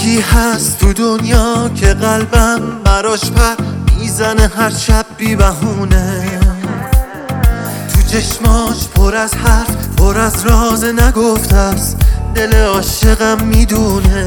یکی هست تو دنیا که قلبم براش پر میزنه هر شب بی بهونه. تو چشماش پر از حرف، پر از راز نگفته است، دل عاشقم میدونه.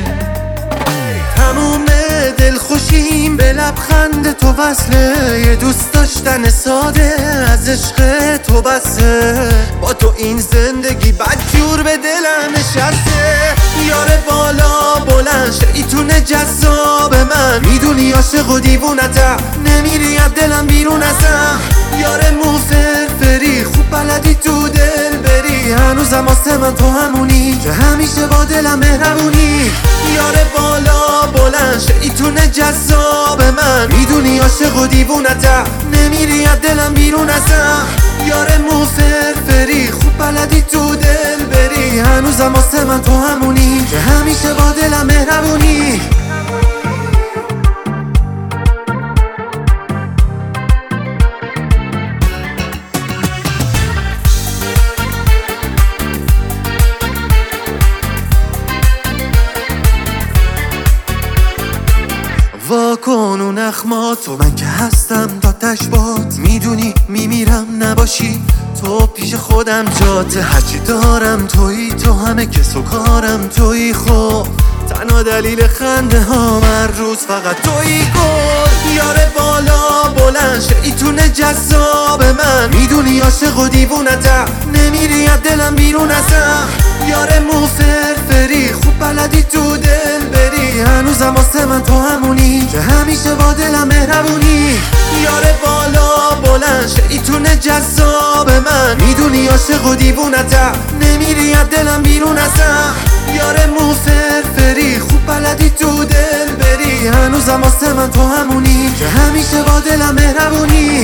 تموم دلخوشیم به لبخند تو وصله، یه دوست داشتن ساده از عشق تو بسه. با تو این زندگی بدجور به دلم نشسته. یار بالا بلند شیطون جذاب من، میدونی عاشق و دیوونتم، نمیری از دلم بیرون ازم. یار مو فرفری خوب بلدی تو دل بری، هنوزم واسه من تو همونی که همیشه با دلم مهربونی. یار بالا بلند شیطون جذاب من، میدونی عاشق و دیوونتم، نمیری از دلم بیرون ازم. یار مو فرفری خوب بلدی تو دل بری، هنوزم واسه من تو همونی که همیشه با دلم مهربونی. واکن و نخماتو، من که هستم تا تشبات، میدونی میمیرم نباشی تو پیش خودم جاته. هرچی دارم تویی، تو همه کس و کارم تویی، خب تنها دلیل خنده ها هر روز فقط تویی. گل یار بالا بلند شیطون جذاب من، میدونی عاشق و دیوونتم، نمیری از دلم بیرون ازم. یار مو فرفری خوب بلدی تو دل بری، هنوزم واسه من تو همونی که همیشه با دلم مهربونی. یار بالا بلند شیطون جذاب من، میدونی عاشق و دیوونتم، نمیری از دلم بیرون ازم. یار مو فرفری خوب بلدی تو دل بری، هنوزم واسه من تو همونی که همیشه با دلم مهربونی.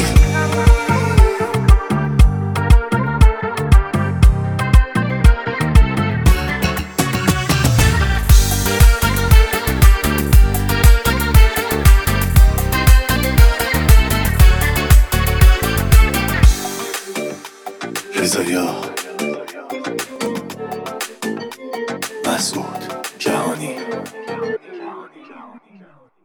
رضایا مسعود جهانی.